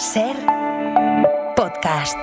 SER Podcast.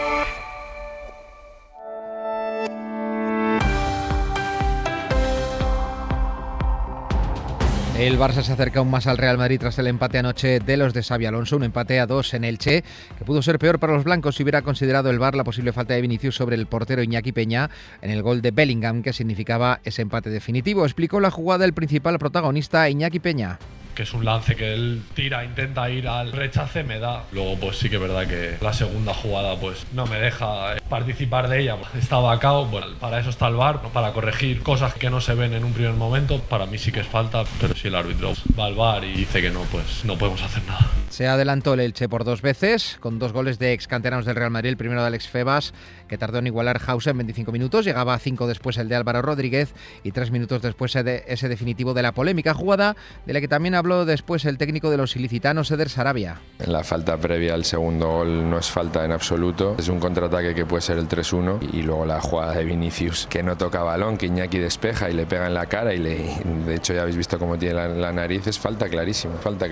El Barça se acerca aún más al Real Madrid tras el empate anoche de los de Xabi Alonso, un empate a 2 en Elche, que pudo ser peor para los blancos si hubiera considerado el VAR la posible falta de Vinicius sobre el portero Iñaki Peña en el gol de Bellingham, que significaba ese empate definitivo. Explicó la jugada el principal protagonista, Iñaki Peña. Que es un lance que él tira, intenta ir al rechace, me da. Luego pues sí que es verdad que la segunda jugada pues no me deja participar de ella. Estaba a cabo, bueno, para eso está el VAR, ¿no? Para corregir cosas que no se ven en un primer momento. Para mí sí que es falta, pero si el árbitro va al VAR y dice que no, pues no podemos hacer nada. Se adelantó el Elche por 2 veces, con 2 goles de ex canteranos del Real Madrid, el primero de Alex Febas, que tardó en igualar Hauser en 25 minutos, llegaba a 5 después el de Álvaro Rodríguez y 3 minutos después ese definitivo de la polémica jugada, de la que también habló después el técnico de los ilicitanos, Eder Sarabia. La falta previa al segundo gol no es falta en absoluto, es un contraataque que puede ser el 3-1 y luego la jugada de Vinicius, que no toca balón, que Iñaki despeja y le pega en la cara y de hecho ya habéis visto cómo tiene la nariz, es falta clarísima.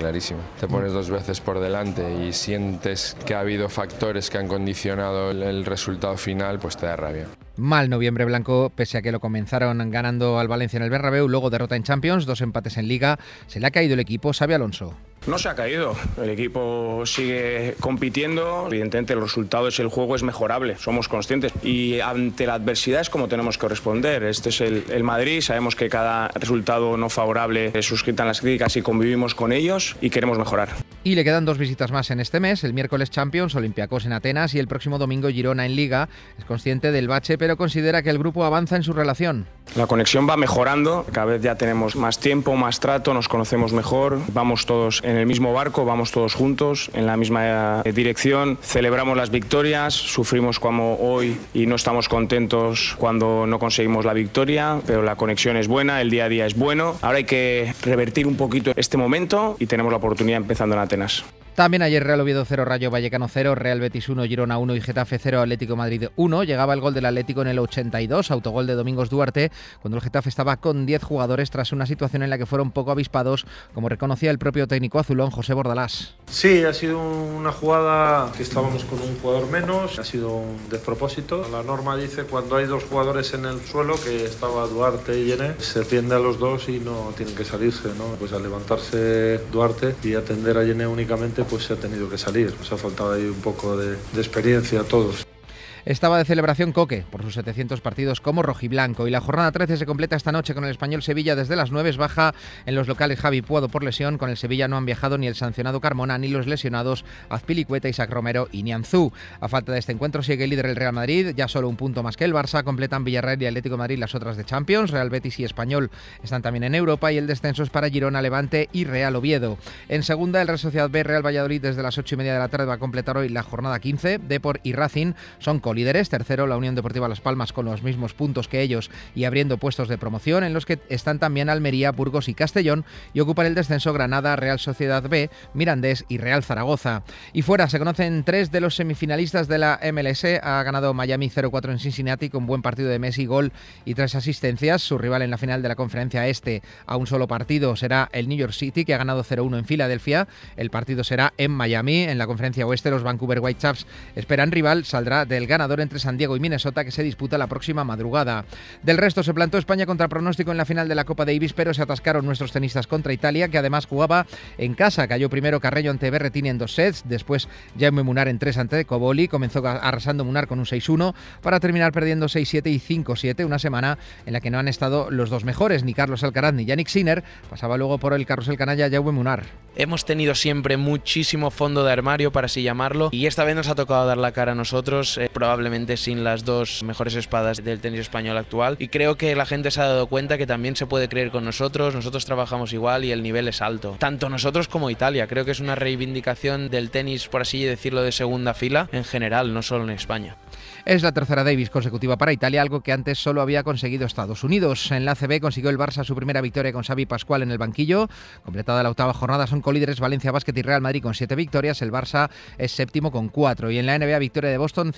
Te pones 2 veces por delante y sientes que ha habido factores que han condicionado el resultado final, pues te da rabia. Mal noviembre blanco, pese a que lo comenzaron ganando al Valencia en el Bernabéu, luego derrota en Champions, 2 empates en Liga, se le ha caído el equipo, Xabi Alonso. No se ha caído, el equipo sigue compitiendo, evidentemente el resultado es el juego, es mejorable, somos conscientes y ante la adversidad es como tenemos que responder. Este es el Madrid, sabemos que cada resultado no favorable suscitan las críticas y convivimos con ellos y queremos mejorar. Y le quedan 2 visitas más en este mes, el miércoles Champions, Olympiacos en Atenas y el próximo domingo Girona en Liga. Es consciente del bache, pero considera que el grupo avanza en su relación. La conexión va mejorando, cada vez ya tenemos más tiempo, más trato, nos conocemos mejor, vamos todos en el mismo barco, vamos todos juntos, en la misma dirección, celebramos las victorias, sufrimos como hoy y no estamos contentos cuando no conseguimos la victoria, pero la conexión es buena, el día a día es bueno. Ahora hay que revertir un poquito este momento y tenemos la oportunidad empezando en Atenas. También ayer Real Oviedo 0, Rayo Vallecano 0, Real Betis 1, Girona 1 y Getafe 0, Atlético Madrid 1. Llegaba el gol del Atlético en el 82, autogol de Domingos Duarte, cuando el Getafe estaba con 10 jugadores tras una situación en la que fueron poco avispados, como reconocía el propio técnico azulón, José Bordalás. Sí, ha sido una jugada que estábamos con un jugador menos, ha sido un despropósito. La norma dice cuando hay 2 jugadores en el suelo, que estaba Duarte y Yené, se tiende a los 2 y no tienen que salirse, ¿no? Pues al levantarse Duarte y atender a Yené únicamente, pues se ha tenido que salir. Nos ha faltado ahí un poco de experiencia a todos. Estaba de celebración Coque por sus 700 partidos como rojiblanco y la jornada 13 se completa esta noche con el Español Sevilla desde las 9. Baja en los locales Javi Puado por lesión. Con el Sevilla no han viajado ni el sancionado Carmona ni los lesionados Azpilicueta, Isaac Romero y Nianzú. A falta de este encuentro sigue líder el Real Madrid, ya solo un punto más que el Barça. Completan Villarreal y Atlético de Madrid las otras de Champions. Real Betis y Español están también en Europa y el descenso es para Girona, Levante y Real Oviedo. En segunda, el Real Sociedad B, Real Valladolid desde las 8:30 de la tarde va a completar hoy la jornada 15. Depor y Racing son colíderes. Tercero, la Unión Deportiva Las Palmas con los mismos puntos que ellos y abriendo puestos de promoción, en los que están también Almería, Burgos y Castellón, y ocupan el descenso Granada, Real Sociedad B, Mirandés y Real Zaragoza. Y fuera se conocen 3 de los semifinalistas de la MLS. Ha ganado Miami 0-4 en Cincinnati con buen partido de Messi, gol y 3 asistencias. Su rival en la final de la Conferencia Este a un solo partido será el New York City, que ha ganado 0-1 en Filadelfia. El partido será en Miami. En la Conferencia Oeste, los Vancouver Whitecaps esperan rival. Saldrá del ganador entre San Diego y Minnesota, que se disputa la próxima madrugada. Del resto, se plantó España contra pronóstico en la final de la Copa Davis, pero se atascaron nuestros tenistas contra Italia, que además jugaba en casa. Cayó primero Carreño ante Berrettini en 2 sets, después Jaume Munar en 3 ante Cobolli. Comenzó arrasando Munar con un 6-1 para terminar perdiendo 6-7 y 5-7, una semana en la que no han estado los 2 mejores, ni Carlos Alcaraz ni Yannick Sinner. Pasaba luego por el carrusel canalla Jaume Munar. Hemos tenido siempre muchísimo fondo de armario, para así llamarlo, y esta vez nos ha tocado dar la cara a nosotros, probablemente sin las 2 mejores espadas del tenis español actual, y creo que la gente se ha dado cuenta que también se puede creer con nosotros trabajamos igual y el nivel es alto, tanto nosotros como Italia. Creo que es una reivindicación del tenis, por así decirlo, de segunda fila en general, no solo en España. Es la tercera Davis consecutiva para Italia, algo que antes solo había conseguido Estados Unidos. En la ACB consiguió el Barça su primera victoria con Xavi Pascual en el banquillo. Completada la 8ª jornada, son colíderes Valencia Basket y Real Madrid con 7 victorias. El Barça es séptimo con 4. Y en la NBA, victoria de Boston 138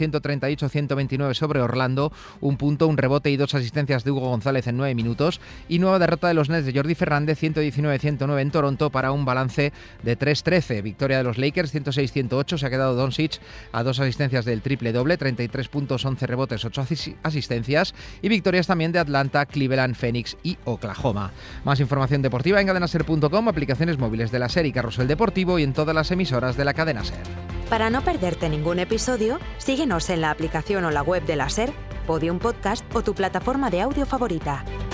138-129 sobre Orlando, un punto, un rebote y 2 asistencias de Hugo González en 9 minutos. Y nueva derrota de los Nets de Jordi Fernández, 119-109 en Toronto para un balance de 3-13. Victoria de los Lakers, 106-108. Se ha quedado Doncic a 2 asistencias del triple-doble, 33 puntos, 11 rebotes, 8 asistencias. Y victorias también de Atlanta, Cleveland, Phoenix y Oklahoma. Más información deportiva en cadenaser.com, aplicaciones móviles de la SER y Carrusel Deportivo y en todas las emisoras de la cadena SER. Para no perderte ningún episodio, síguenos en la aplicación o la web de la SER, Podium Podcast o tu plataforma de audio favorita.